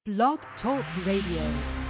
Blog Talk Radio.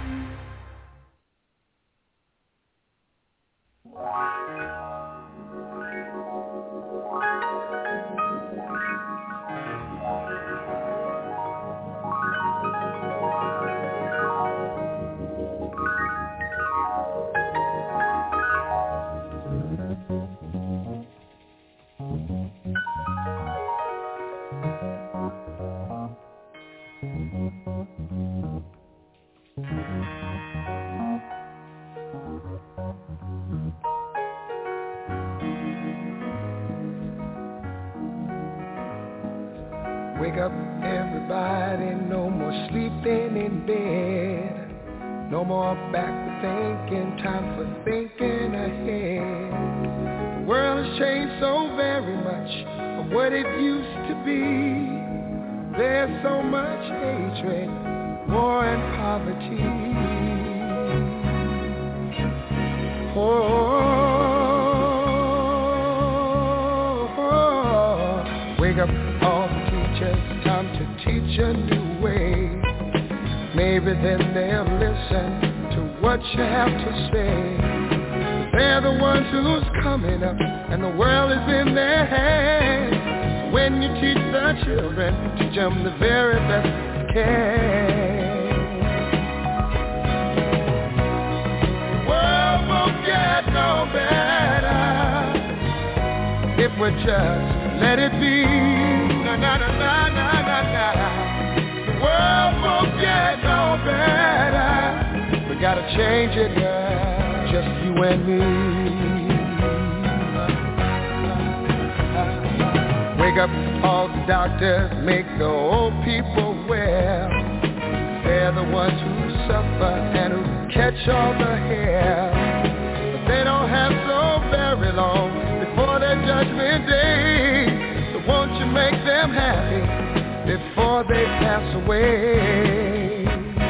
Wake up, everybody, no more sleeping in bed. No more backward thinking, time for thinking ahead. The world has changed so very much from what it used to be. There's so much hatred, war and poverty. Wake up, all the teachers, time to teach a new way. Maybe then they'll listen to what you have to say. They're the ones who's coming up, and the world is in their hands. When you teach the children, teach them the very best you can. The world won't get no better if we just let it be. Na na na na na na na. The world won't get no better. We gotta change it, girl. Just you and me. Wake up, all the doctors, make the old people well. They're the ones who suffer and who catch all the hair. But they don't have so very long before their judgment day. So won't you make them happy before they pass away?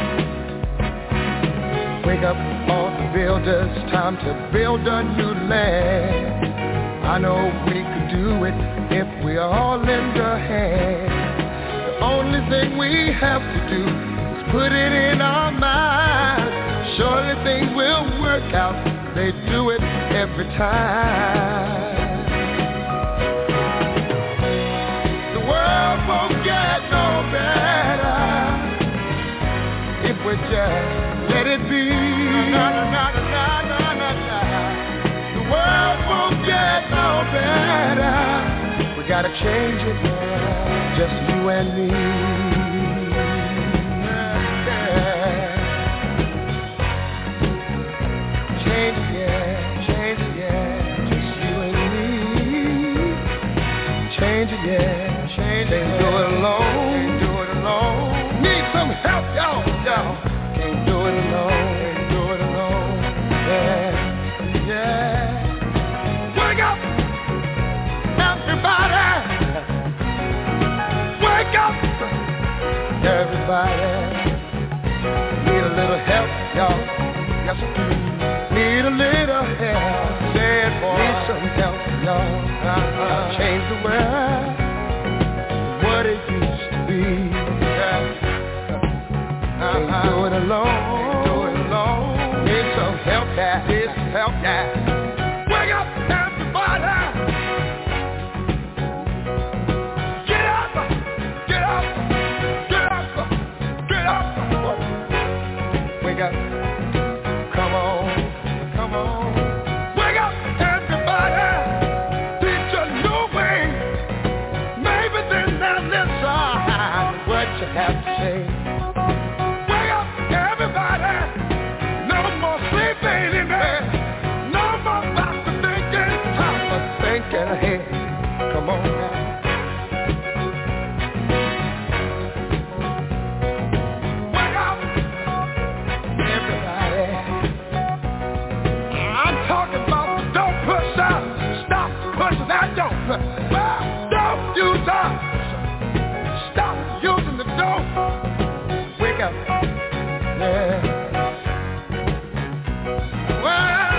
Wake up, all the builders, time to build a new land. I know we could do it if we all lend a hand. The only thing we have to do is put it in our minds. Surely things will work out, they do it every time. The world won't get no better if we just let it be. Na, na, na, na, na, na, na. The world won't get no better. We gotta change it, yeah. Just you and me. Yeah. Change it, yeah. Change it, yeah. Just you and me. Change it, yeah. Change it. Can't do it alone. Can't do it alone. Need some help, y'all. Can't do it alone. Can't do it alone. Yeah. Yeah. Wake up, everybody. Wake up, everybody. Need a little help, y'all. Yes, we do. Need a little help. Say it, boy. Need some help, y'all. Change the world, what it used to be. Yeah. Can't do it alone. Can't do it alone. Need some help, yeah. Need some help, yeah. Wake up, everybody. Get up, get up, get up, get up. Wake up. Come on, come on. Wake up, everybody. Teach a new way. Maybe then they'll listen what you have to say. Wake up, everybody. No more sleeping in bed. No more about to thinking. Time for thinking ahead. Come on now. Wake up, everybody. I'm talking about don't push out. Stop pushing that dope. Don't use us. Stop using the dope. Wake up. Yeah. Well.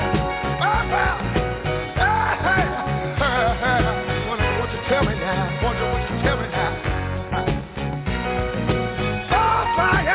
Hey. Won't you tell me now? Won't you tell me now? Oh, fire.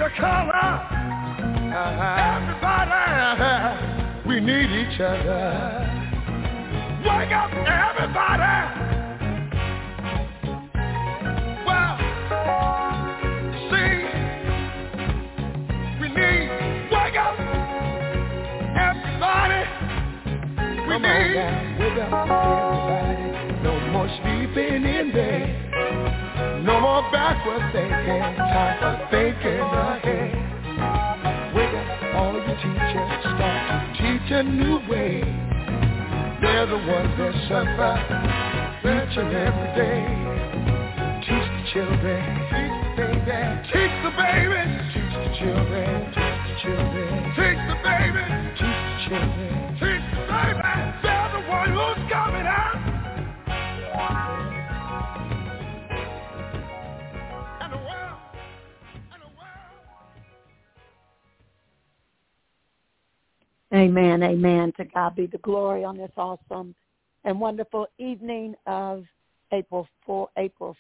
come on. Everybody, we need each other. Wake up, everybody. Well, see, we need, wake up, everybody. We come need. On now, wake up, everybody. No more sleeping in bed. No more backward thinking, time for thinking ahead. Wake up, all you teachers, start to teach a new way. They're the ones that suffer each and every day. Teach the children, teach the baby, teach the baby, teach the children, teach the children, teach the baby, teach the children, teach the baby. They're the one who's coming out. Amen, amen. To God be the glory on this awesome and wonderful evening of April 5th,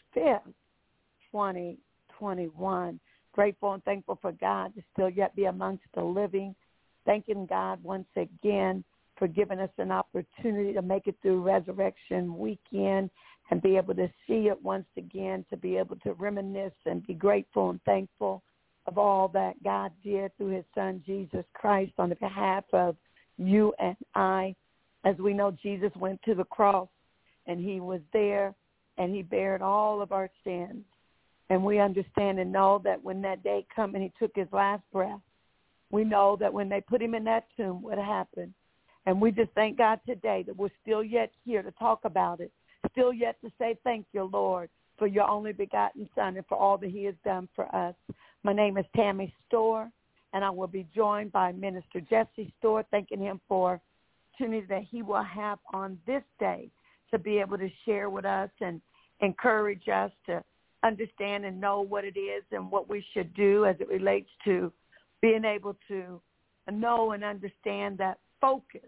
2021. Grateful and thankful for God to still yet be amongst the living. Thanking God once again for giving us an opportunity to make it through Resurrection Weekend and be able to see it once again, to be able to reminisce and be grateful and thankful of all that God did through his son, Jesus Christ, on the behalf of you and I. As we know, Jesus went to the cross, and he was there, and he bared all of our sins. And we understand and know that when that day come and he took his last breath, we know that when they put him in that tomb, what happened. And we just thank God today that we're still yet here to talk about it, still yet to say thank you, Lord, for your only begotten son and for all that he has done for us. My name is Tammy Storr, and I will be joined by Minister Jesse Storr, thanking him for the opportunity that he will have on this day to be able to share with us and encourage us to understand and know what it is and what we should do as it relates to being able to know and understand that focus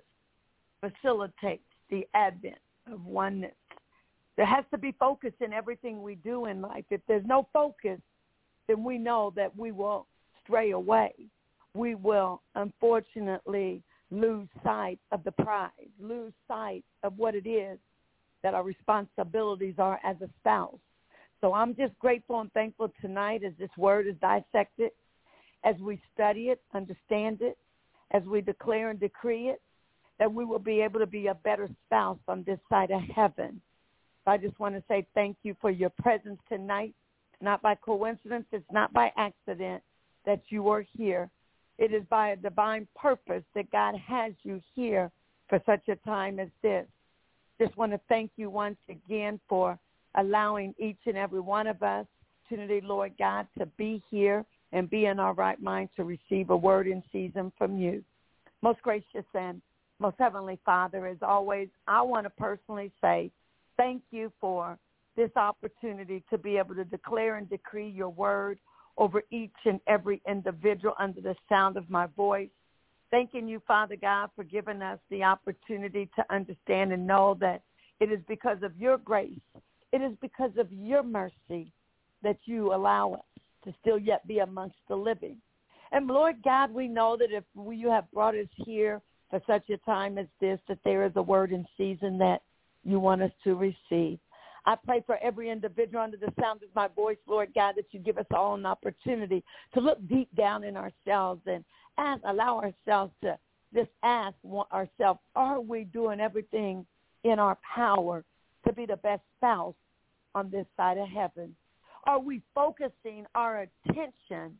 facilitates the advent of oneness. There has to be focus in everything we do in life. If there's no focus, then we know that we will stray away. We will, unfortunately, lose sight of the prize, lose sight of what it is that our responsibilities are as a spouse. So I'm just grateful and thankful tonight as this word is dissected, as we study it, understand it, as we declare and decree it, that we will be able to be a better spouse on this side of heaven. So I just want to say thank you for your presence tonight. Not by coincidence, it's not by accident that you are here. It is by a divine purpose that God has you here for such a time as this. Just want to thank you once again for allowing each and every one of us opportunity, Lord God, to be here and be in our right mind to receive a word in season from you. Most gracious and most heavenly Father, as always, I want to personally say thank you for this opportunity to be able to declare and decree your word over each and every individual under the sound of my voice. Thanking you, Father God, for giving us the opportunity to understand and know that it is because of your grace, it is because of your mercy that you allow us to still yet be amongst the living. And Lord God, we know that if you have brought us here for such a time as this, that there is a word in season that you want us to receive. I pray for every individual under the sound of my voice, Lord God, that you give us all an opportunity to look deep down in ourselves and allow ourselves to just ask ourselves, are we doing everything in our power to be the best spouse on this side of heaven? Are we focusing our attention,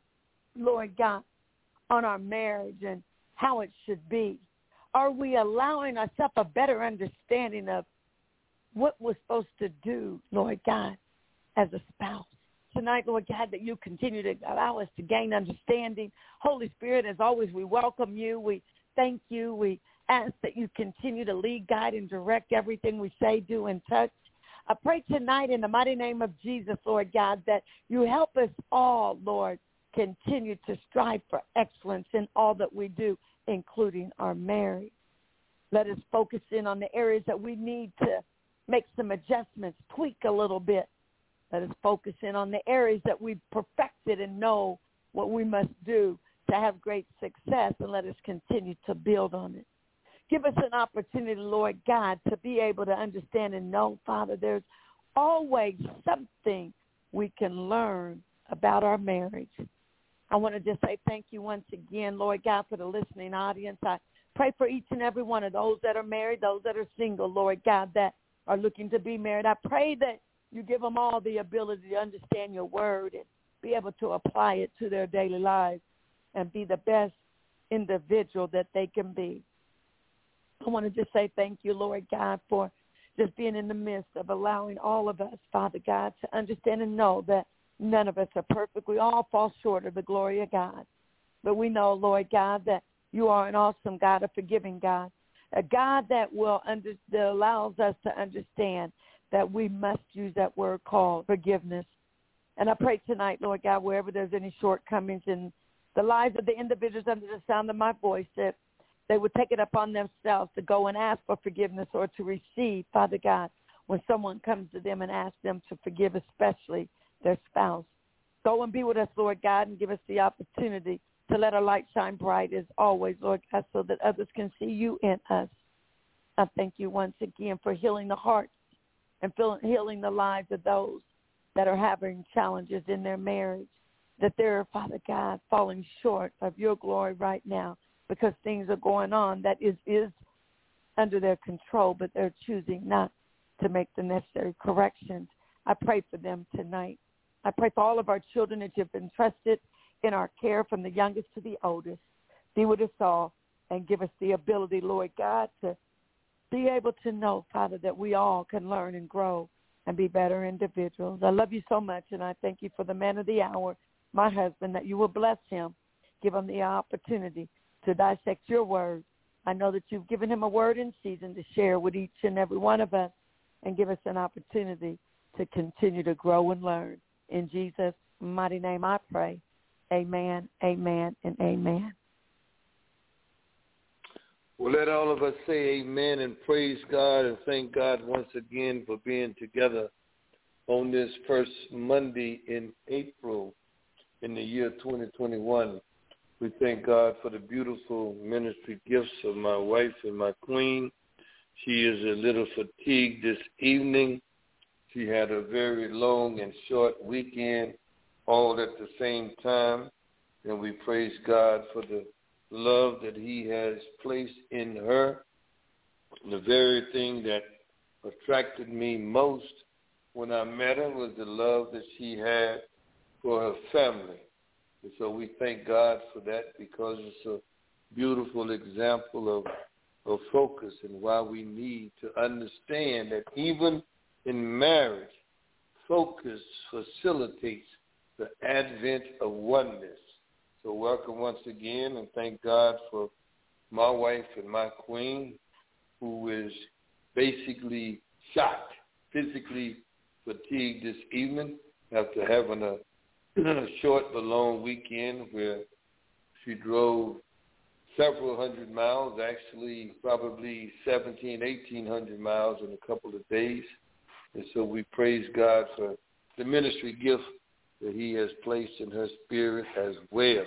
Lord God, on our marriage and how it should be? Are we allowing ourselves a better understanding of what we're supposed to do, Lord God, as a spouse? Tonight, Lord God, that you continue to allow us to gain understanding. Holy Spirit, as always, we welcome you. We thank you. We ask that you continue to lead, guide, and direct everything we say, do, and touch. I pray tonight in the mighty name of Jesus, Lord God, that you help us all, Lord, continue to strive for excellence in all that we do, including our marriage. Let us focus in on the areas that we need to make some adjustments, tweak a little bit. Let us focus in on the areas that we've perfected and know what we must do to have great success, and let us continue to build on it. Give us an opportunity, Lord God, to be able to understand and know, Father, there's always something we can learn about our marriage. I want to just say thank you once again, Lord God, for the listening audience. I pray for each and every one of those that are married, those that are single, Lord God, that are looking to be married. I pray that you give them all the ability to understand your word and be able to apply it to their daily lives and be the best individual that they can be. I want to just say thank you, Lord God, for just being in the midst of allowing all of us, Father God, to understand and know that none of us are perfect. We all fall short of the glory of God. But we know, Lord God, that you are an awesome God, a forgiving God, a God that that allows us to understand that we must use that word called forgiveness. And I pray tonight, Lord God, wherever there's any shortcomings in the lives of the individuals under the sound of my voice, that they would take it upon themselves to go and ask for forgiveness or to receive, Father God, when someone comes to them and asks them to forgive, especially their spouse. Go and be with us, Lord God, and give us the opportunity to let our light shine bright as always, Lord God, so that others can see you in us. I thank you once again for healing the hearts and healing the lives of those that are having challenges in their marriage, that they're, Father God, falling short of your glory right now because things are going on that is under their control, but they're choosing not to make the necessary corrections. I pray for them tonight. I pray for all of our children that you've entrusted in our care from the youngest to the oldest. Be with us all and give us the ability, Lord God, to be able to know, Father, that we all can learn and grow and be better individuals. I love you so much, and I thank you for the man of the hour, my husband, that you will bless him, give him the opportunity to dissect your word. I know that you've given him a word in season to share with each and every one of us and give us an opportunity to continue to grow and learn. In Jesus' mighty name I pray. Amen, amen, and amen. Well, let all of us say amen and praise God and thank God once again for being together on this first Monday in April in the year 2021. We thank God for the beautiful ministry gifts of my wife and my queen. She is a little fatigued this evening. She had a very long and short weekend all at the same time, and we praise God for the love that he has placed in her. The very thing that attracted me most when I met her was the love that she had for her family. And so we thank God for that because it's a beautiful example of focus and why we need to understand that even in marriage, focus facilitates the advent of oneness. So welcome once again, and thank God for my wife and my queen, who is basically shot, physically fatigued this evening after having a short but long weekend where she drove several hundred miles, actually probably 1,800 miles in a couple of days. And so we praise God for the ministry gift that he has placed in her spirit as well.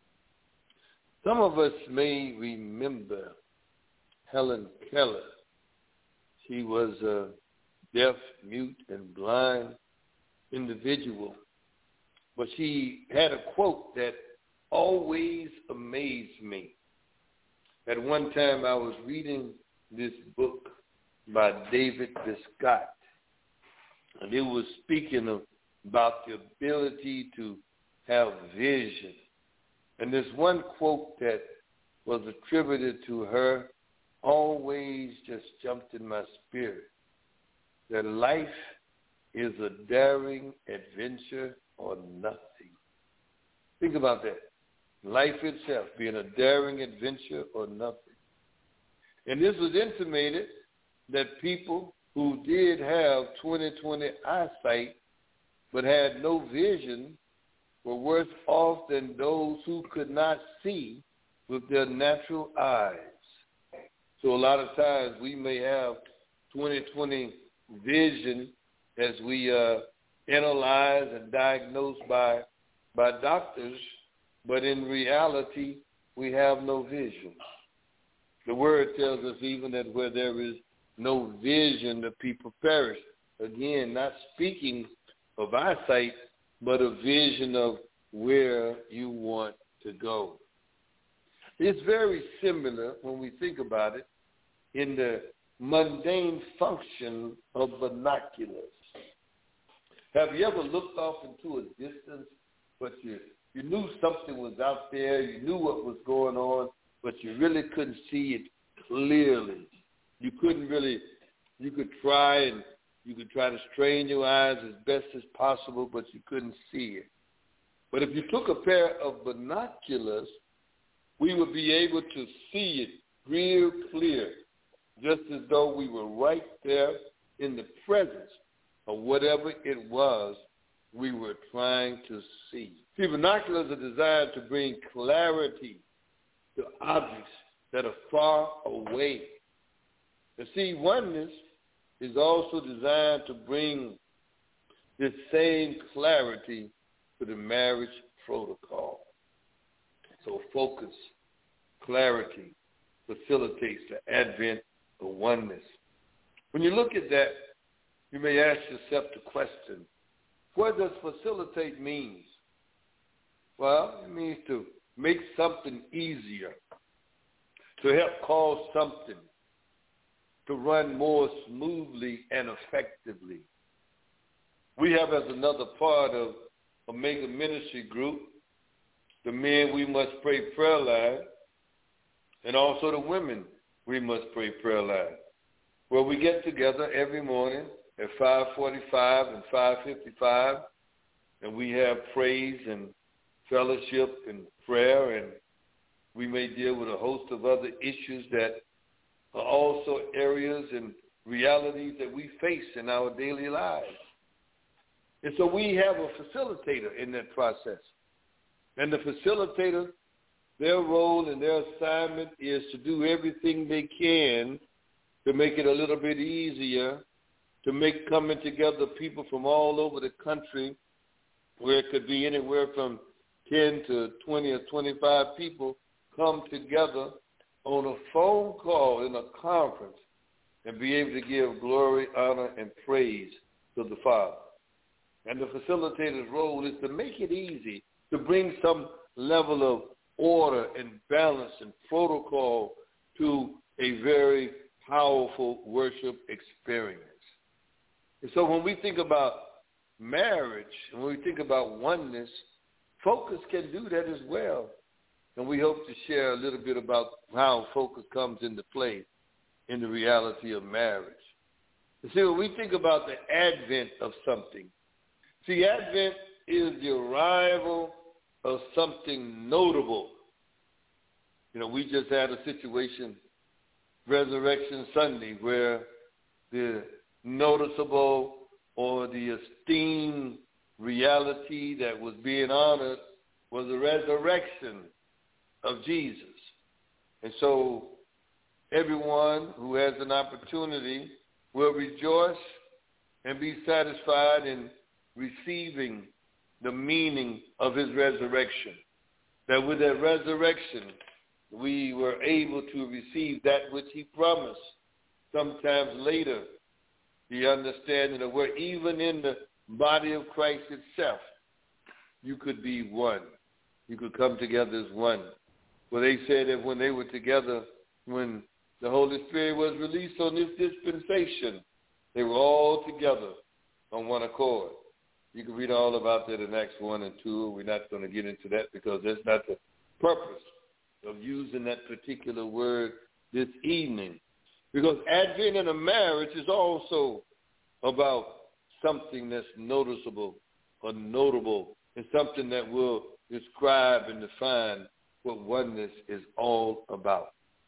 Some of us may remember Helen Keller. She was a deaf, mute, and blind individual. But she had a quote that always amazed me. At one time I was reading this book by David Biscott, and it was speaking about the ability to have vision. And this one quote that was attributed to her always just jumped in my spirit, that life is a daring adventure or nothing. Think about that. Life itself being a daring adventure or nothing. And this was intimated that people who did have 20/20 eyesight but had no vision were worse off than those who could not see with their natural eyes. So a lot of times we may have 20/20 vision as we analyze and diagnose by doctors, but in reality, we have no vision. The word tells us even that where there is no vision, the people perish. Again, not speaking of eyesight, but a vision of where you want to go. It's very similar when we think about it in the mundane function of binoculars. Have you ever looked off into a distance, but you knew something was out there, you knew what was going on, but you really couldn't see it clearly? You could try to strain your eyes as best as possible, but you couldn't see it. But if you took a pair of binoculars, we would be able to see it real clear, just as though we were right there in the presence of whatever it was we were trying to see. See, binoculars are designed to bring clarity to objects that are far away. You see, oneness is also designed to bring this same clarity to the marriage protocol. So focus, clarity, facilitates the advent of oneness. When you look at that, you may ask yourself the question, what does facilitate mean? Well, it means to make something easier, to help cause something to run more smoothly and effectively. We have as another part of Omega Ministry Group, the Men We Must Pray prayer line, and also the Women We Must Pray prayer line, where we get together every morning at 5:45 and 5:55, and we have praise and fellowship and prayer, and we may deal with a host of other issues that are also areas and realities that we face in our daily lives. And so we have a facilitator in that process. And the facilitator, their role and their assignment is to do everything they can to make it a little bit easier, to make coming together people from all over the country, where it could be anywhere from 10 to 20 or 25 people, come together on a phone call in a conference and be able to give glory, honor, and praise to the Father. And the facilitator's role is to make it easy, to bring some level of order and balance and protocol to a very powerful worship experience. And so when we think about marriage, and when we think about oneness, focus can do that as well. And we hope to share a little bit about how focus comes into play in the reality of marriage. You see, when we think about the advent of something, see, advent is the arrival of something notable. You know, we just had a situation, Resurrection Sunday, where the noticeable or the esteemed reality that was being honored was the resurrection of Jesus. And so everyone who has an opportunity will rejoice and be satisfied in receiving the meaning of his resurrection. That with that resurrection, we were able to receive that which he promised. Sometimes later, the understanding of where even in the body of Christ itself, you could be one. You could come together as one. Well, they said that when they were together, when the Holy Spirit was released on this dispensation, they were all together on one accord. You can read all about that in Acts 1 and 2. We're not going to get into that because that's not the purpose of using that particular word this evening. Because advent in a marriage is also about something that's noticeable or notable, and something that will describe and define what oneness is all about.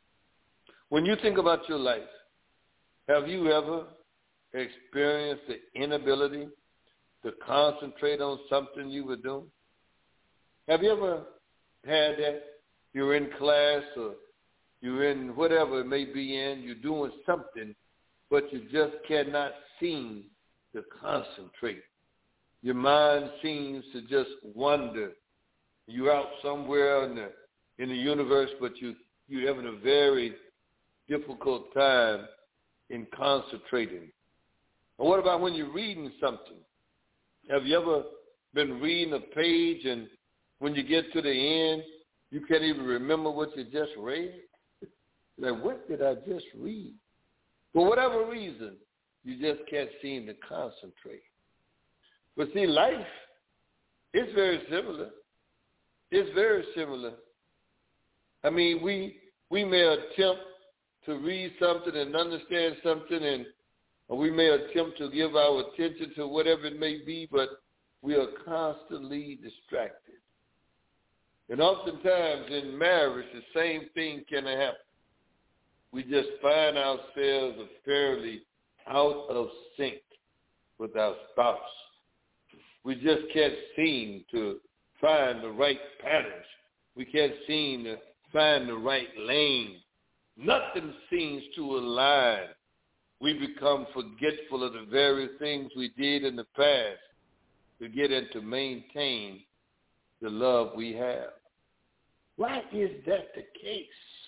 When you think about your life, have you ever experienced the inability to concentrate on something you were doing? Have you ever had that? You're in class or you're in whatever it may be in, you're doing something, but you just cannot seem to concentrate. Your mind seems to just wander You're out somewhere in the universe, but you're having a very difficult time in concentrating. And what about when you're reading something? Have you ever been reading a page and when you get to the end, you can't even remember what you just read? Like, what did I just read? For whatever reason, you just can't seem to concentrate. But see, life is very similar. It's very similar. I mean, we may attempt to read something and understand something, or we may attempt to give our attention to whatever it may be, but we are constantly distracted. And oftentimes in marriage, the same thing can happen. We just find ourselves fairly out of sync with our spouse. We just can't seem to find the right patterns. We can't seem to find the right lane. Nothing seems to align. We become forgetful of the very things we did in the past to get and to maintain the love we have. Why is that the case?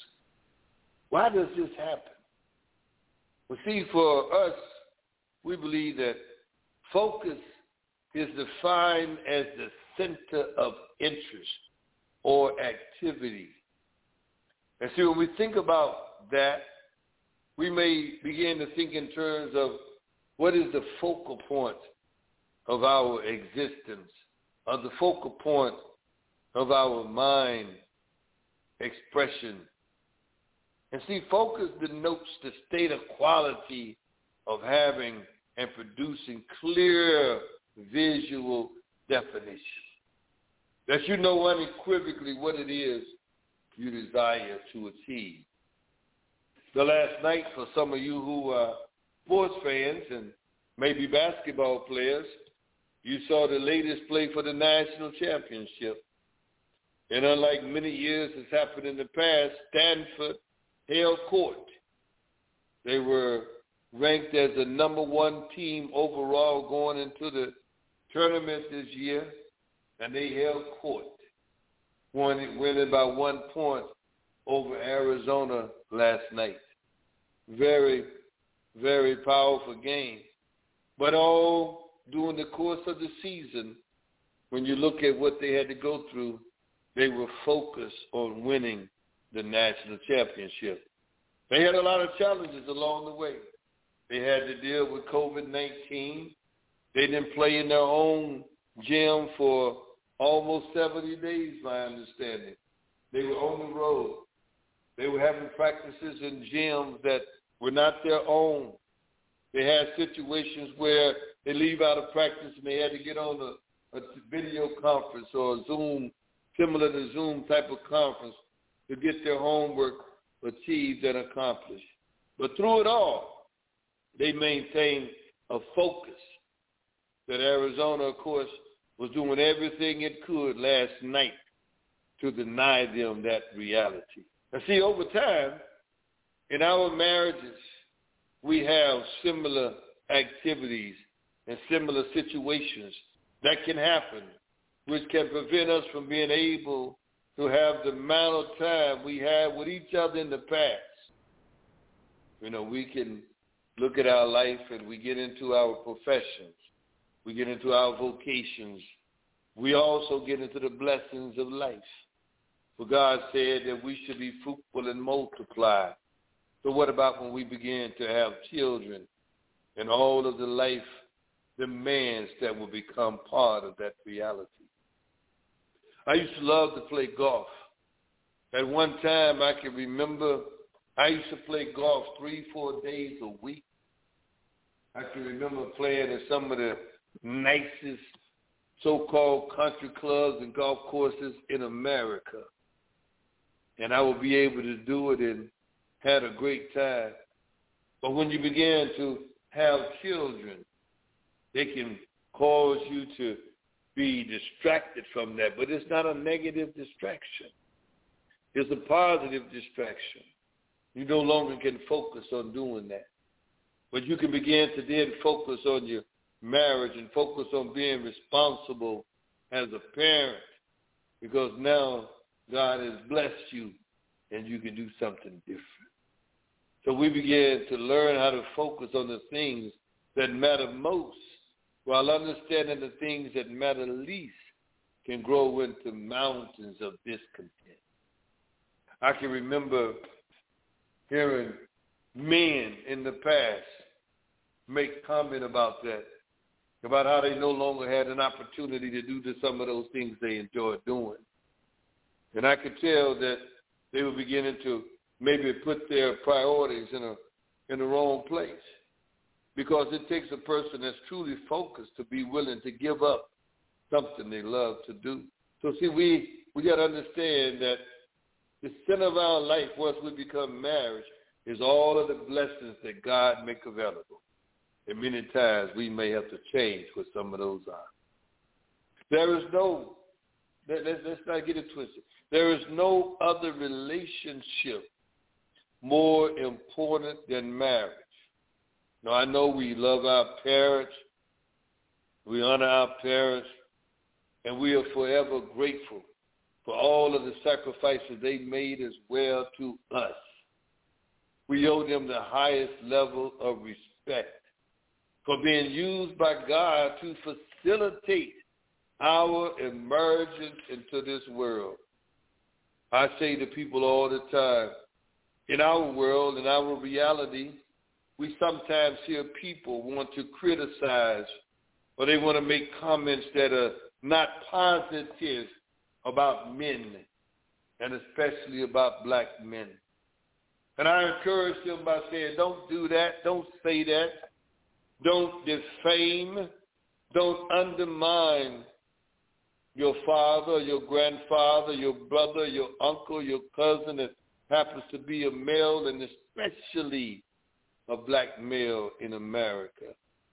Why does this happen? Well, see, for us, we believe that focus is defined as the center of interest or activity. And see, when we think about that, we may begin to think in terms of what is the focal point of our existence, or the focal point of our mind expression. And see, focus denotes the state of quality of having and producing clear visual definition, that you know unequivocally what it is you desire to achieve. The last night, for some of you who are sports fans and maybe basketball players, you saw the latest play for the national championship. And unlike many years has happened in the past, Stanford held court. They were ranked as the number one team overall going into the tournament this year, and they held court, winning by 1 point over Arizona last night. Very, very powerful game. But all during the course of the season, when you look at what they had to go through, they were focused on winning the national championship. They had a lot of challenges along the way. They had to deal with COVID-19. They didn't play in their own gym for almost 70 days, my understanding. They were on the road. They were having practices in gyms that were not their own. They had situations where they leave out of practice and they had to get on a video conference or a Zoom, similar to Zoom type of conference, to get their homework achieved and accomplished. But through it all, they maintained a focus that Arizona, of course, was doing everything it could last night to deny them that reality. And see, over time, in our marriages, we have similar activities and similar situations that can happen, which can prevent us from being able to have the amount of time we had with each other in the past. You know, we can look at our life and we get into our professions. We get into our vocations. We also get into the blessings of life. For God said that we should be fruitful and multiply. So what about when we begin to have children and all of the life demands that will become part of that reality? I used to love to play golf. At one time, I can remember I used to play golf 3-4 days a week. I can remember playing at some of the nicest so-called country clubs and golf courses in America. And I would be able to do it and had a great time. But when you begin to have children, they can cause you to be distracted from that. But it's not a negative distraction. It's a positive distraction. You no longer can focus on doing that. But you can begin to then focus on your marriage and focus on being responsible as a parent because now God has blessed you and you can do something different. So we began to learn how to focus on the things that matter most, while understanding the things that matter least can grow into mountains of discontent. I can remember hearing men in the past make comment about that, about how they no longer had an opportunity to do some of those things they enjoyed doing. And I could tell that they were beginning to maybe put their priorities in the wrong place, because it takes a person that's truly focused to be willing to give up something they love to do. So see, we got to understand that the center of our life once we become married is all of the blessings that God make available. And many times we may have to change what some of those are. There is no, let's not get it twisted. There is no other relationship more important than marriage. Now, I know we love our parents, we honor our parents, and we are forever grateful for all of the sacrifices they made as well to us. We owe them the highest level of respect for being used by God to facilitate our emergence into this world. I say to people all the time, in our world, in our reality, we sometimes hear people want to criticize, or they want to make comments that are not positive about men, and especially about black men. And I encourage them by saying, don't do that, don't say that, don't defame, don't undermine your father, your grandfather, your brother, your uncle, your cousin that happens to be a male, and especially a black male in America.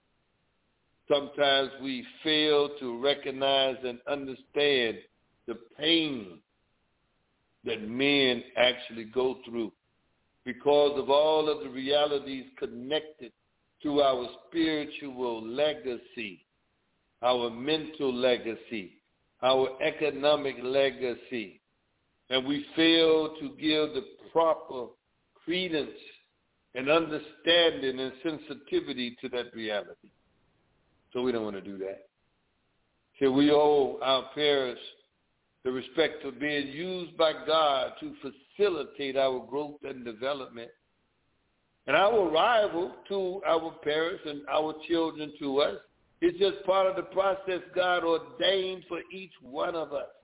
Sometimes we fail to recognize and understand the pain that men actually go through because of all of the realities connected to our spiritual legacy, our mental legacy, our economic legacy. And we fail to give the proper credence and understanding and sensitivity to that reality. So we don't want to do that. So we owe our parents the respect of being used by God to facilitate our growth and development. And our arrival to our parents and our children to us is just part of the process God ordained for each one of us.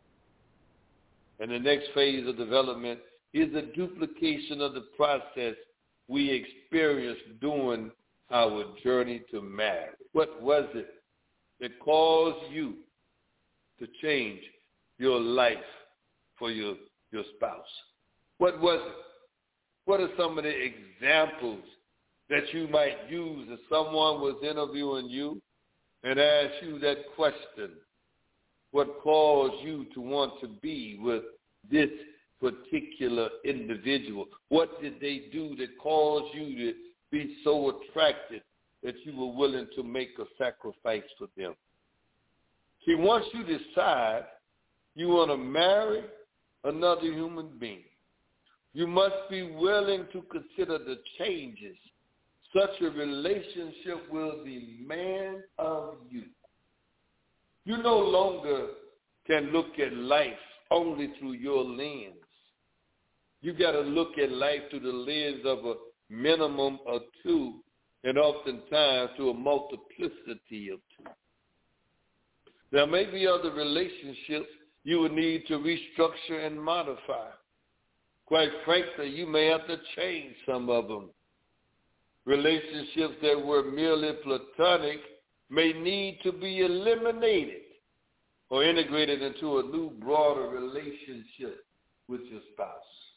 And the next phase of development is a duplication of the process we experienced during our journey to marriage. What was it that caused you to change your life for your spouse? What was it? What are some of the examples that you might use if someone was interviewing you and asked you that question? What caused you to want to be with this particular individual? What did they do that caused you to be so attracted that you were willing to make a sacrifice for them? See, once you decide you want to marry another human being, you must be willing to consider the changes such a relationship will demand of you. You no longer can look at life only through your lens. You got to look at life through the lens of a minimum of two, and oftentimes to a multiplicity of two. There may be other relationships you will need to restructure and modify. Quite frankly, you may have to change some of them. Relationships that were merely platonic may need to be eliminated or integrated into a new, broader relationship with your spouse.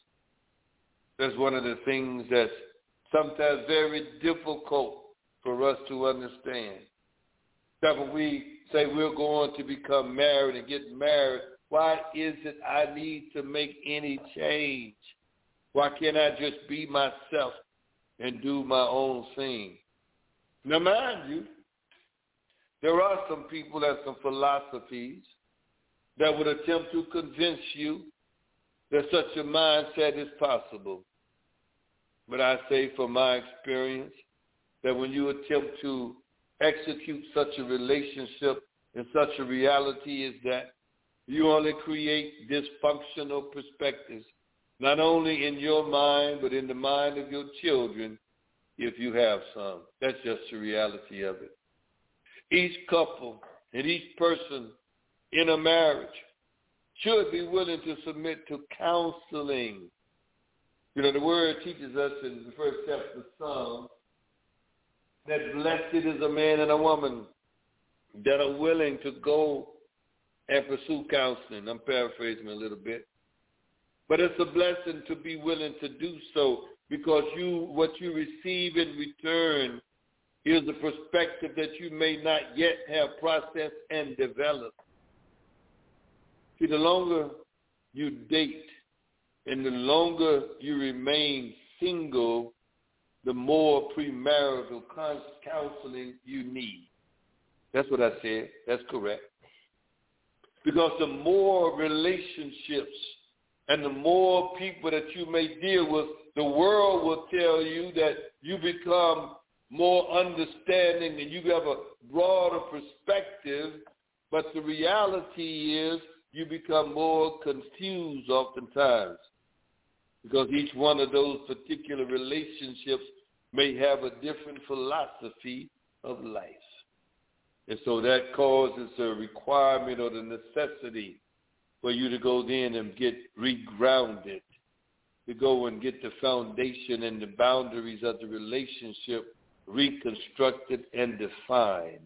That's one of the things that's sometimes very difficult for us to understand. That when we say we're going to become married and get married, why is it I need to make any change? Why can't I just be myself and do my own thing? Now, mind you, there are some people that have some philosophies that would attempt to convince you that such a mindset is possible. But I say from my experience that when you attempt to execute such a relationship and such a reality is that you only create dysfunctional perspectives, not only in your mind, but in the mind of your children, if you have some. That's just the reality of it. Each couple and each person in a marriage should be willing to submit to counseling. You know, the word teaches us in the first chapter of Psalms that blessed is a man and a woman that are willing to go and pursue counseling. I'm paraphrasing a little bit. But it's a blessing to be willing to do so, because what you receive in return is a perspective that you may not yet have processed and developed. See, the longer you date and the longer you remain single, the more premarital counseling you need. That's what I said. That's correct. Because the more relationships and the more people that you may deal with, the world will tell you that you become more understanding and you have a broader perspective, but the reality is you become more confused oftentimes, because each one of those particular relationships may have a different philosophy of life. And so that causes a requirement or the necessity for you to go in and get regrounded, to go and get the foundation and the boundaries of the relationship reconstructed and defined.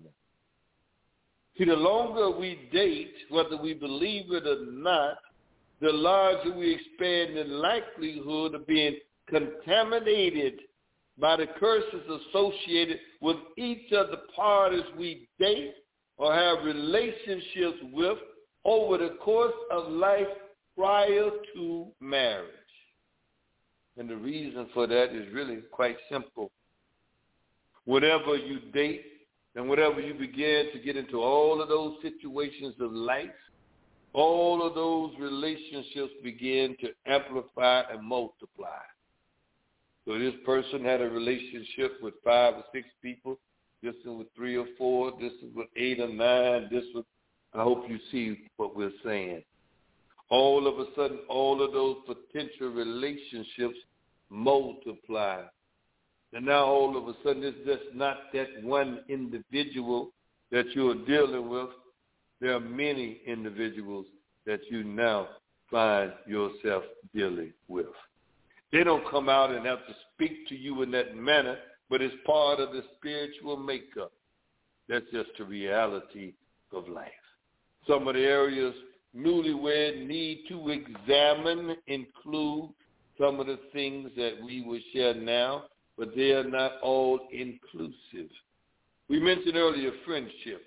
See, the longer we date, whether we believe it or not, the larger we expand the likelihood of being contaminated by the curses associated with each of the parties we date or have relationships with over the course of life prior to marriage. And the reason for that is really quite simple. Whatever you date and whatever you begin to get into all of those situations of life, all of those relationships begin to amplify and multiply. So this person had a relationship with 5 or 6 people. This one with 3 or 4. This one with 8 or 9. This one, I hope you see what we're saying. All of a sudden, all of those potential relationships multiply. And now all of a sudden, it's just not that one individual that you're dealing with. There are many individuals that you now find yourself dealing with. They don't come out and have to speak to you in that manner, but it's part of the spiritual makeup. That's just the reality of life. Some of the areas newlywed need to examine include some of the things that we will share now, but they are not all inclusive. We mentioned earlier friendship.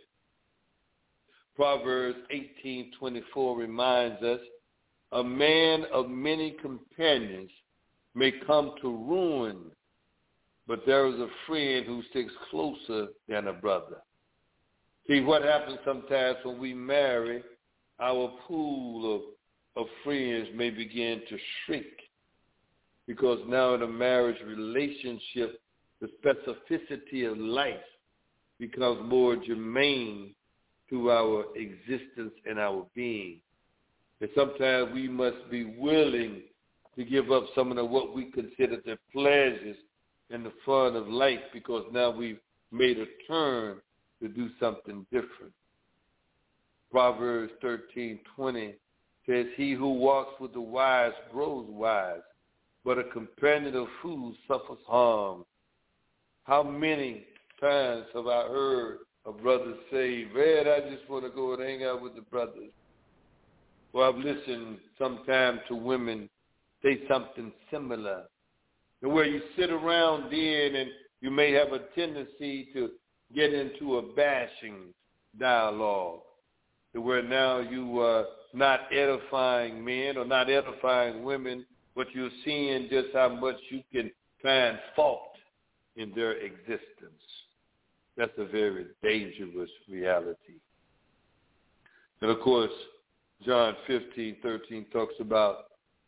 Proverbs 18:24 reminds us, a man of many companions may come to ruin, but there is a friend who sticks closer than a brother. See, what happens sometimes when we marry, our pool of friends may begin to shrink, because now in a marriage relationship, the specificity of life becomes more germane to our existence and our being. And sometimes we must be willing to give up some of what we consider the pleasures and the fun of life, because now we've made a turn to do something different. Proverbs 13:20 says, he who walks with the wise grows wise, but a companion of fools suffers harm. How many times have I heard a brother say, Red, I just want to go and hang out with the brothers. Well, I've listened sometime to women say something similar, and where you sit around then and you may have a tendency to get into a bashing dialogue, to where now you are not edifying men or not edifying women, but you're seeing just how much you can find fault in their existence. That's a very dangerous reality. And of course, John 15:13 talks about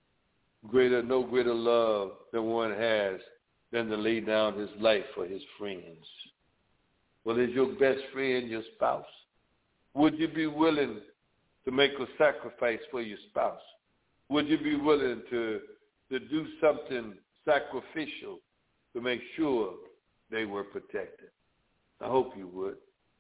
no greater love than one has than to lay down his life for his friends. Well, is your best friend your spouse? Would you be willing to make a sacrifice for your spouse? Would you be willing to do something sacrificial to make sure they were protected? I hope you would.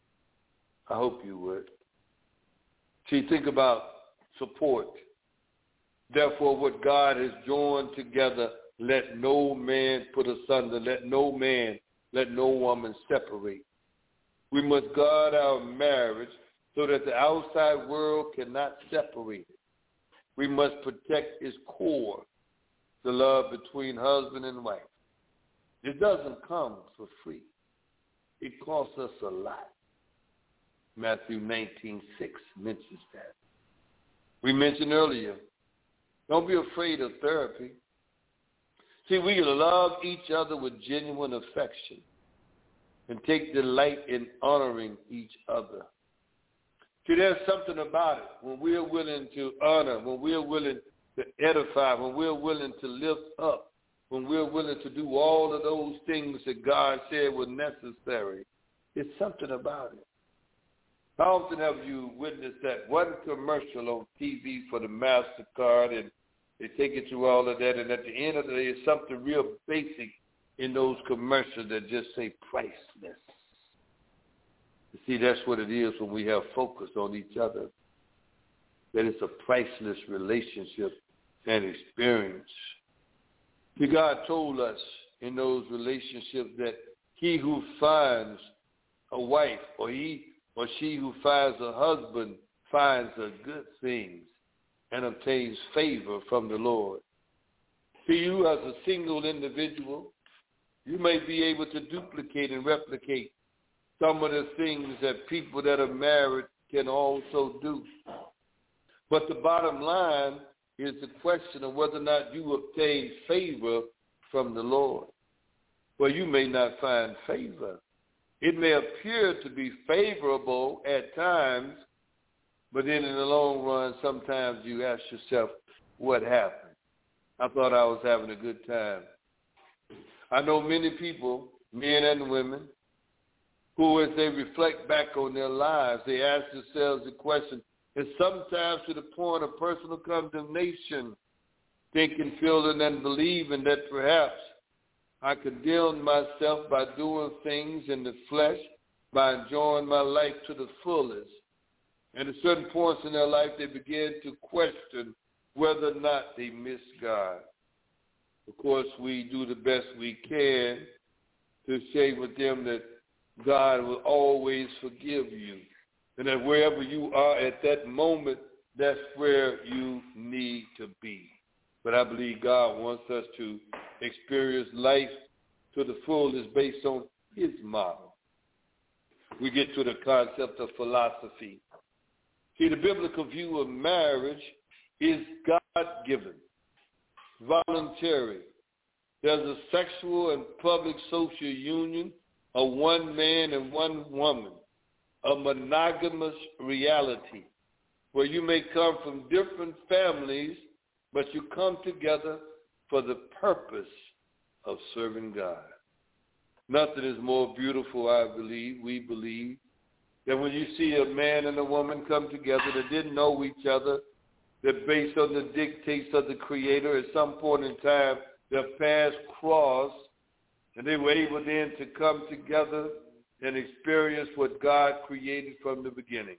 I hope you would. See, think about support. Therefore, what God has joined together, let no man put asunder. Let no man, let no woman separate. We must guard our marriage so that the outside world cannot separate it. We must protect its core, the love between husband and wife. It doesn't come for free. It costs us a lot. Matthew 19:6 mentions that. We mentioned earlier, don't be afraid of therapy. See, we love each other with genuine affection and take delight in honoring each other. See, there's something about it when we're willing to honor, when we're willing to edify, when we're willing to lift up, when we're willing to do all of those things that God said were necessary. It's something about it. How often have you witnessed that one commercial on TV for the MasterCard, and they take you through all of that, and at the end of the day, it's something real basic in those commercials that just say priceless. You see, that's what it is when we have focus on each other, that it's a priceless relationship and experience. See, God told us in those relationships that he who finds a wife or he or she who finds a husband finds a good thing and obtains favor from the Lord. See, you as a single individual, you may be able to duplicate and replicate some of the things that people that are married can also do. But the bottom line is the question of whether or not you obtain favor from the Lord. Well, you may not find favor. It may appear to be favorable at times, but then in the long run, sometimes you ask yourself, what happened? I thought I was having a good time. I know many people, men and women, who as they reflect back on their lives, they ask themselves the question, and sometimes to the point of personal condemnation, thinking, feeling, and believing that perhaps I condemned myself by doing things in the flesh, by enjoying my life to the fullest. And at certain points in their life, they begin to question whether or not they miss God. Of course, we do the best we can to share with them that God will always forgive you, and that wherever you are at that moment, that's where you need to be. But I believe God wants us to experience life to the fullest based on his model. We get to the concept of philosophy. See, the biblical view of marriage is God-given, voluntary. There's a sexual and public social union of one man and one woman, a monogamous reality where you may come from different families, but you come together for the purpose of serving God. Nothing is more beautiful, we believe, than when you see a man and a woman come together that didn't know each other, that based on the dictates of the Creator, at some point in time, their paths crossed, and they were able then to come together and experience what God created from the beginning.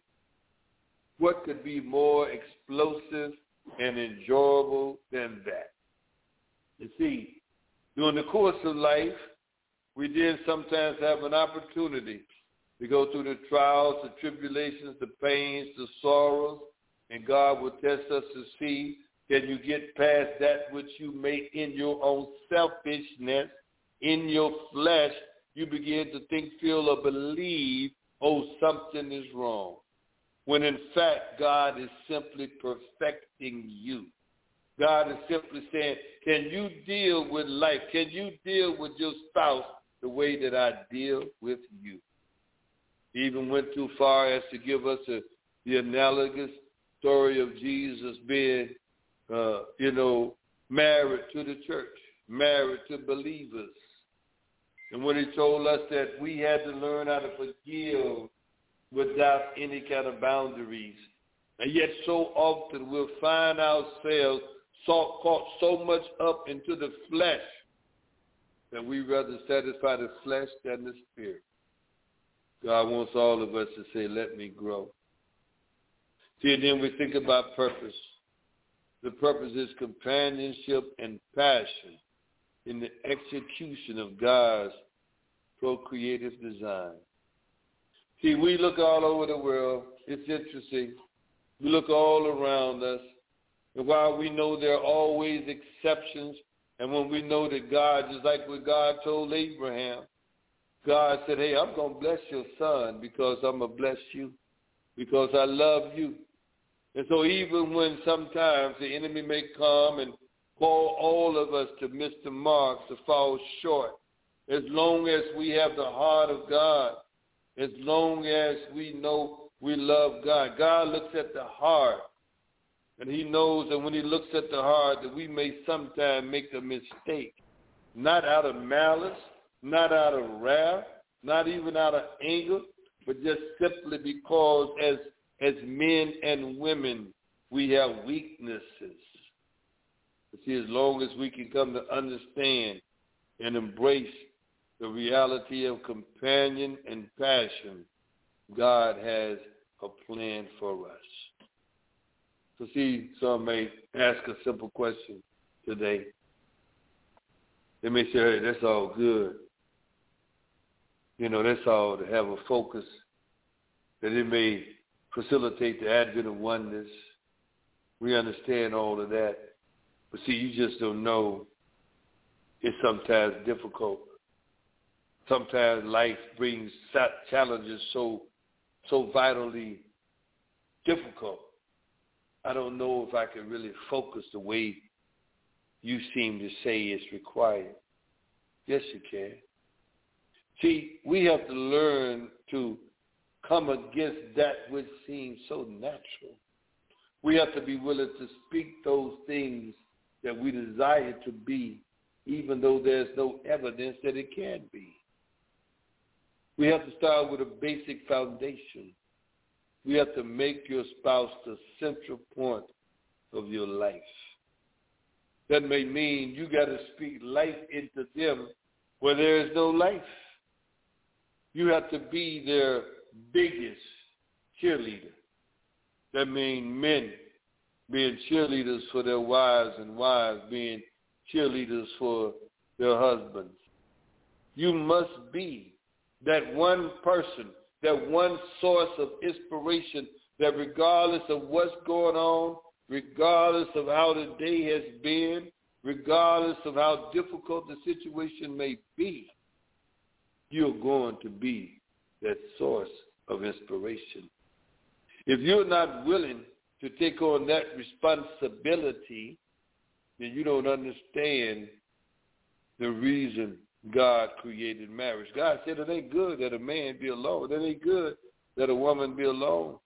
What could be more explosive and enjoyable than that? You see, during the course of life, we did sometimes have an opportunity to go through the trials, the tribulations, the pains, the sorrows, and God will test us to see, can you get past that which you may in your own selfishness, in your flesh, you begin to think, feel, or believe, oh, something is wrong. When in fact, God is simply perfecting you. God is simply saying, can you deal with life? Can you deal with your spouse the way that I deal with you? He even went too far as to give us the analogous story of Jesus being, married to the church, married to believers. And when he told us that we had to learn how to forgive without any kind of boundaries. And yet so often we'll find ourselves caught so much up into the flesh that we rather satisfy the flesh than the spirit. God wants all of us to say, let me grow. See, and then we think about purpose. The purpose is companionship and passion in the execution of God's procreative design. See, we look all over the world. It's interesting. We look all around us. And while we know there are always exceptions, and when we know that God, just like what God told Abraham, God said, hey, I'm going to bless your son because I'm going to bless you, because I love you. And so even when sometimes the enemy may come and call all of us to miss the mark, to fall short, as long as we have the heart of God, as long as we know we love God, God looks at the heart. And he knows that when he looks at the heart that we may sometimes make a mistake, not out of malice, not out of wrath, not even out of anger, but just simply because as men and women, we have weaknesses. But see, as long as we can come to understand and embrace the reality of companion and passion, God has a plan for us. So see, some may ask a simple question today. They may say, hey, that's all good. That's all to have a focus, that it may facilitate the advent of oneness. We understand all of that. But see, you just don't know. It's sometimes difficult. Sometimes life brings challenges so vitally difficult. I don't know if I can really focus the way you seem to say it's required. Yes, you can. See, we have to learn to come against that which seems so natural. We have to be willing to speak those things that we desire to be, even though there's no evidence that it can be. We have to start with a basic foundation. We have to make your spouse the central point of your life. That may mean you got to speak life into them where there is no life. You have to be their biggest cheerleader. That means men being cheerleaders for their wives and wives being cheerleaders for their husbands. You must be that one person, that one source of inspiration that regardless of what's going on, regardless of how the day has been, regardless of how difficult the situation may be, you're going to be that source of inspiration. If you're not willing to take on that responsibility, then you don't understand the reason God created marriage. God said it ain't good that a man be alone. It ain't good that a woman be alone.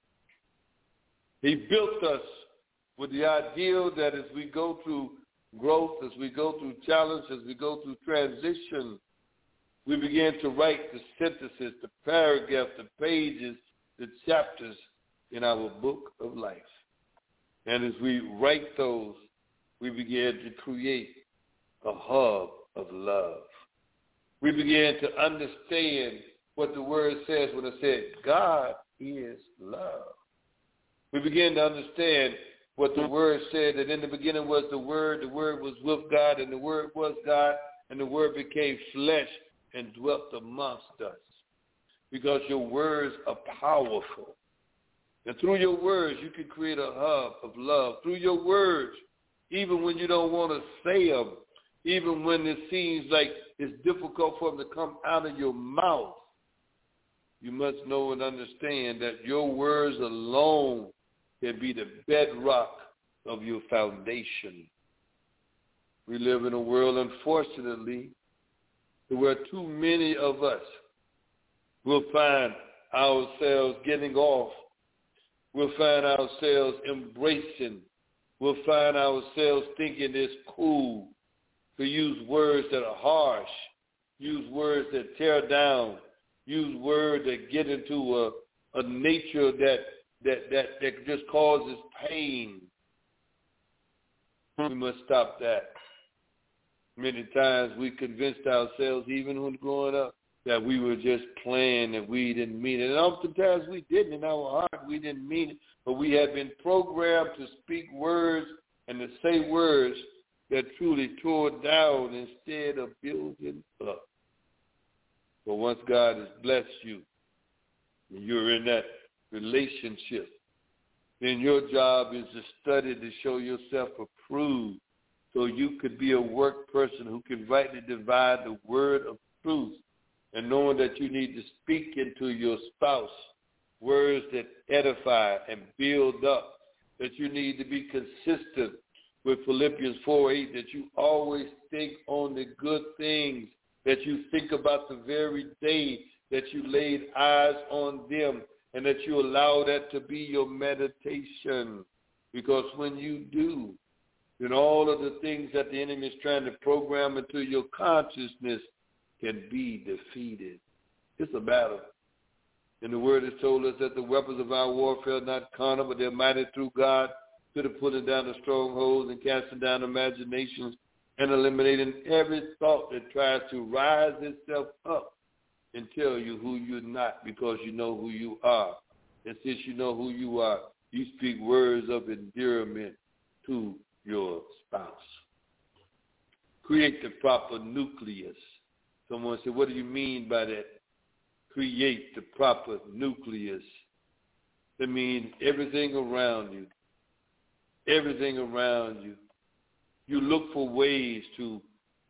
He built us with the ideal that as we go through growth, as we go through challenge, as we go through transition, we begin to write the sentences, the paragraphs, the pages, the chapters in our book of life. And as we write those, we begin to create a hub of love. We begin to understand what the word says when it says God is love. We begin to understand what the word said, that in the beginning was the Word was with God, and the Word was God, and the Word became flesh and dwelt amongst us. Because your words are powerful. And through your words, you can create a hub of love. Through your words, even when you don't want to say them, even when it seems like it's difficult for them to come out of your mouth, you must know and understand that your words alone can be the bedrock of your foundation. We live in a world, unfortunately, where too many of us will find ourselves getting off We'll find ourselves embracing. We'll find ourselves thinking it's cool to use words that are harsh, use words that tear down, use words that get into a nature that just causes pain. We must stop that. Many times we convinced ourselves, even when growing up, that we were just playing, that we didn't mean it. And oftentimes we didn't. In our heart, we didn't mean it. But we had been programmed to speak words and to say words that truly tore down instead of building up. But once God has blessed you, and you're in that relationship, then your job is to study to show yourself approved so you could be a work person who can rightly divide the word of truth, and knowing that you need to speak into your spouse words that edify and build up, that you need to be consistent with Philippians 4:8, that you always think on the good things, that you think about the very day that you laid eyes on them, and that you allow that to be your meditation. Because when you do, then all of the things that the enemy is trying to program into your consciousness can be defeated. It's a battle. And the word has told us that the weapons of our warfare are not carnal, but they're mighty through God to the pulling down the strongholds and casting down imaginations and eliminating every thought that tries to rise itself up and tell you who you're not, because you know who you are. And since you know who you are, you speak words of endearment to your spouse. Create the proper nucleus. Someone said, what do you mean by that? Create the proper nucleus. That means everything around you. Everything around you. You look for ways to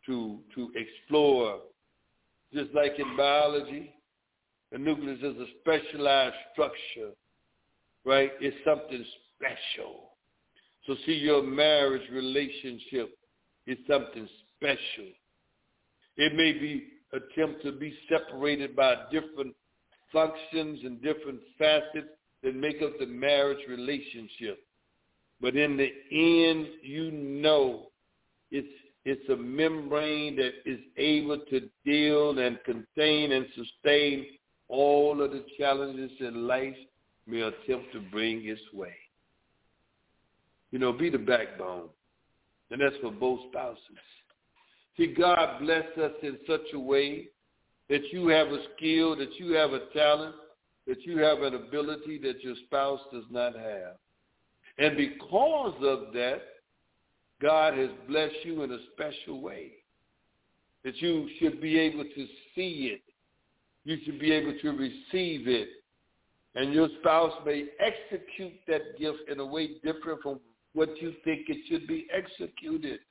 explore. Just like in biology, the nucleus is a specialized structure, right? It's something special. So see, your marriage relationship is something special. It may be attempt to be separated by different functions and different facets that make up the marriage relationship. But in the end, you know it's a membrane that is able to deal and contain and sustain all of the challenges in life may attempt to bring its way. You know, be the backbone. And that's for both spouses. See, God bless us in such a way that you have a skill, that you have a talent, that you have an ability that your spouse does not have. And because of that, God has blessed you in a special way, that you should be able to see it. You should be able to receive it. And your spouse may execute that gift in a way different from what you think it should be executed.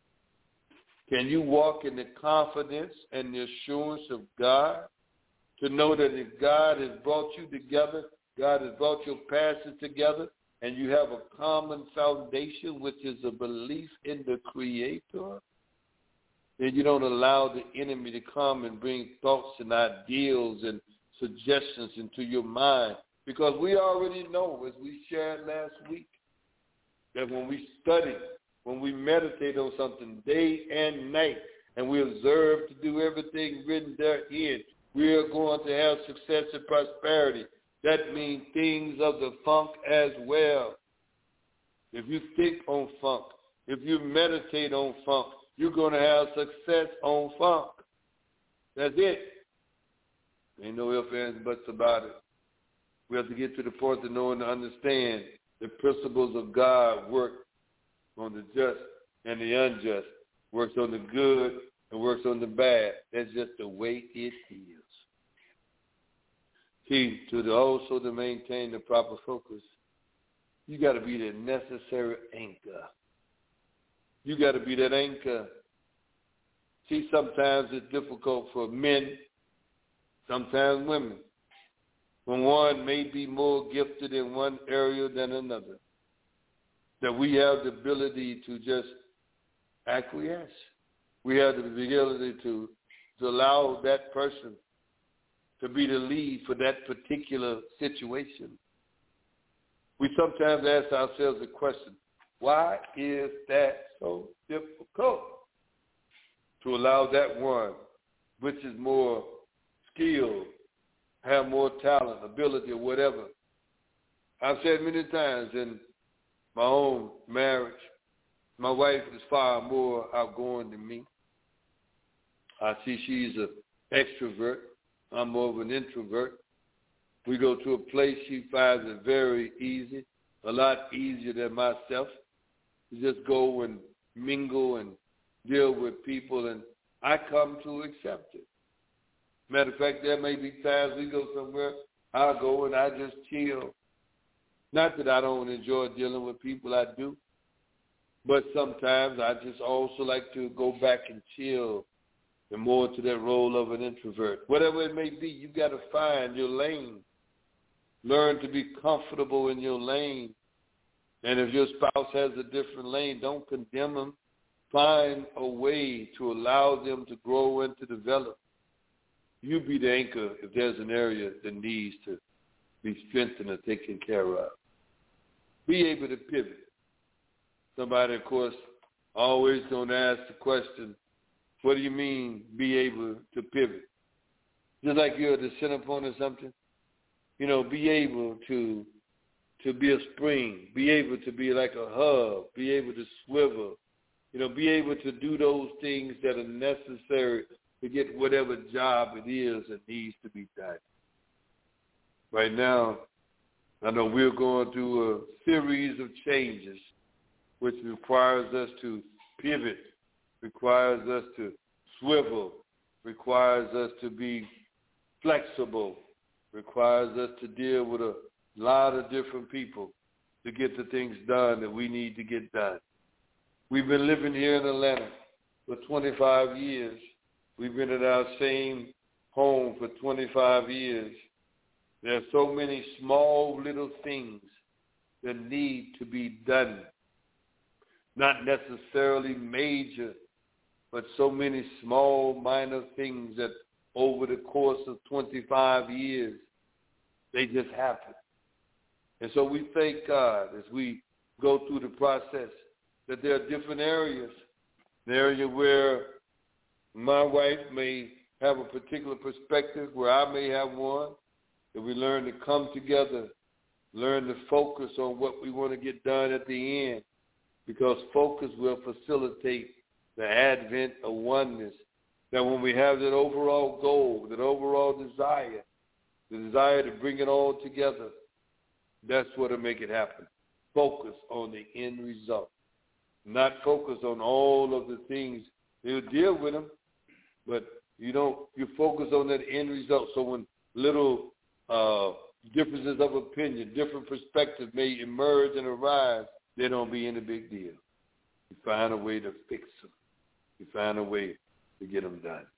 Can you walk in the confidence and the assurance of God to know that if God has brought you together, God has brought your pastors together, and you have a common foundation, which is a belief in the Creator, then you don't allow the enemy to come and bring thoughts and ideals and suggestions into your mind. Because we already know, as we shared last week, that when we study, when we meditate on something day and night, and we observe to do everything written therein, we are going to have success and prosperity. That means things of the funk as well. If you think on funk, if you meditate on funk, you're going to have success on funk. That's it. Ain't no ifs, ands, buts about it. We have to get to the point of knowing and understand the principles of God work on the just and the unjust, works on the good and works on the bad. That's just the way it is. See, also to maintain the proper focus, you got to be the necessary anchor. You got to be that anchor. See, sometimes it's difficult for men, sometimes women, when one may be more gifted in one area than another, that we have the ability to just acquiesce. We have the ability to allow that person to be the lead for that particular situation. We sometimes ask ourselves the question, why is that so difficult to allow that one which is more skilled, have more talent, ability, or whatever? I've said many times in my own marriage, my wife is far more outgoing than me. I see she's an extrovert. I'm more of an introvert. We go to a place, she finds it very easy, a lot easier than myself, to just go and mingle and deal with people, and I come to accept it. Matter of fact, there may be times we go somewhere, I'll go and I just chill. Not that I don't enjoy dealing with people, I do. But sometimes I just also like to go back and chill and more to that role of an introvert. Whatever it may be, you got to find your lane. Learn to be comfortable in your lane. And if your spouse has a different lane, don't condemn them. Find a way to allow them to grow and to develop. You be the anchor if there's an area that needs to be strengthened or taken care of. Be able to pivot. Somebody, of course, always going to ask the question, what do you mean be able to pivot? Just like you're a descendant upon or something. You know, be able to be a spring, be able to be like a hub, be able to swivel, you know, be able to do those things that are necessary to get whatever job it is that needs to be done. Right now, I know we're going through a series of changes which requires us to pivot, requires us to swivel, requires us to be flexible, requires us to deal with a lot of different people to get the things done that we need to get done. We've been living here in Atlanta for 25 years. We've been at our same home for 25 years. There are so many small little things that need to be done. Not necessarily major, but so many small, minor things that over the course of 25 years, they just happen. And so we thank God as we go through the process that there are different areas. An area where my wife may have a particular perspective, where I may have one, that we learn to come together, learn to focus on what we want to get done at the end, because focus will facilitate the advent of oneness. That when we have that overall goal, that overall desire, the desire to bring it all together, that's what will make it happen. Focus on the end result. Not focus on all of the things. You'll deal with them, but you focus on that end result. So when little differences of opinion, different perspectives may emerge and arise, they don't be any big deal. You find a way to fix them. You find a way to get them done.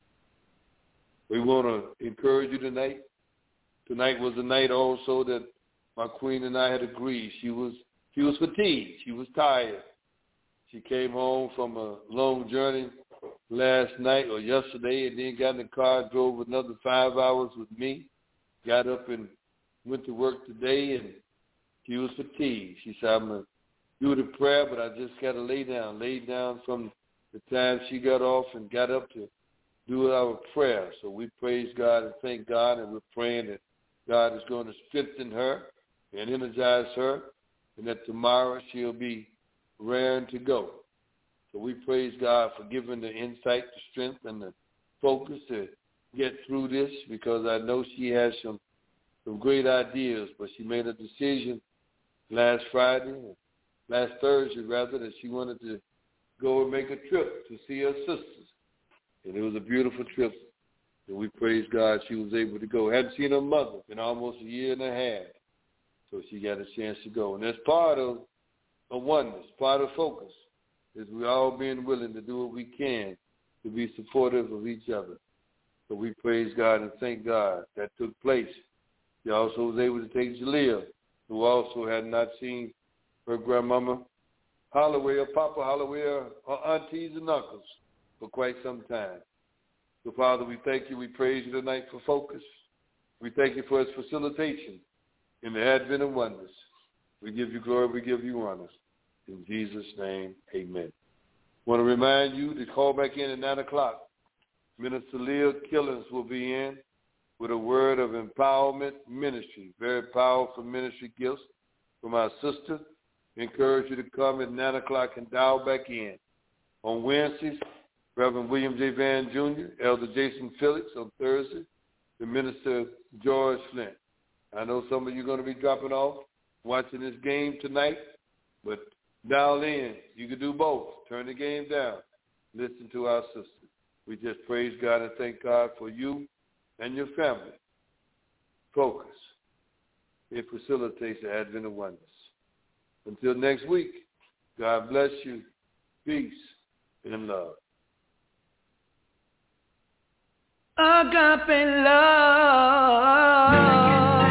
We want to encourage you tonight. Tonight was the night also that my queen and I had agreed. She was fatigued. She was tired. She came home from a long journey last night or yesterday and then got in the car, drove another 5 hours with me, got up and went to work today, and she was fatigued. She said, I'm going to do the prayer, but I just got to lay down from the time she got off and got up to do our prayer. So we praise God and thank God, and we're praying that God is going to strengthen her and energize her, and that tomorrow she'll be raring to go. So we praise God for giving the insight, the strength, and the focus to get through this, because I know she has some great ideas, but she made a decision last Thursday, that she wanted to go and make a trip to see her sisters. And it was a beautiful trip. And we praise God she was able to go. Hadn't seen her mother in almost a year and a half. So she got a chance to go. And that's part of oneness, part of focus, is we all being willing to do what we can to be supportive of each other. So we praise God and thank God that took place. She also was able to take Jalea, who also had not seen her grandmama Holloway or Papa Holloway or aunties and uncles for quite some time. So, Father, we thank you. We praise you tonight for focus. We thank you for its facilitation in the advent of oneness. We give you glory. We give you honor. In Jesus' name, amen. I want to remind you to call back in at 9 o'clock. Minister Leah Killings will be in with a word of empowerment ministry, very powerful ministry gifts from our sister. We encourage you to come at 9 o'clock and dial back in. On Wednesdays, Reverend William J. Van Jr., Elder Jason Phillips. On Thursday, the Minister George Flint. I know some of you are going to be dropping off, watching this game tonight, but dial in. You can do both. Turn the game down. Listen to our sister. We just praise God and thank God for you and your family. Focus. It facilitates the advent of oneness. Until next week, God bless you. Peace and love. Agape love.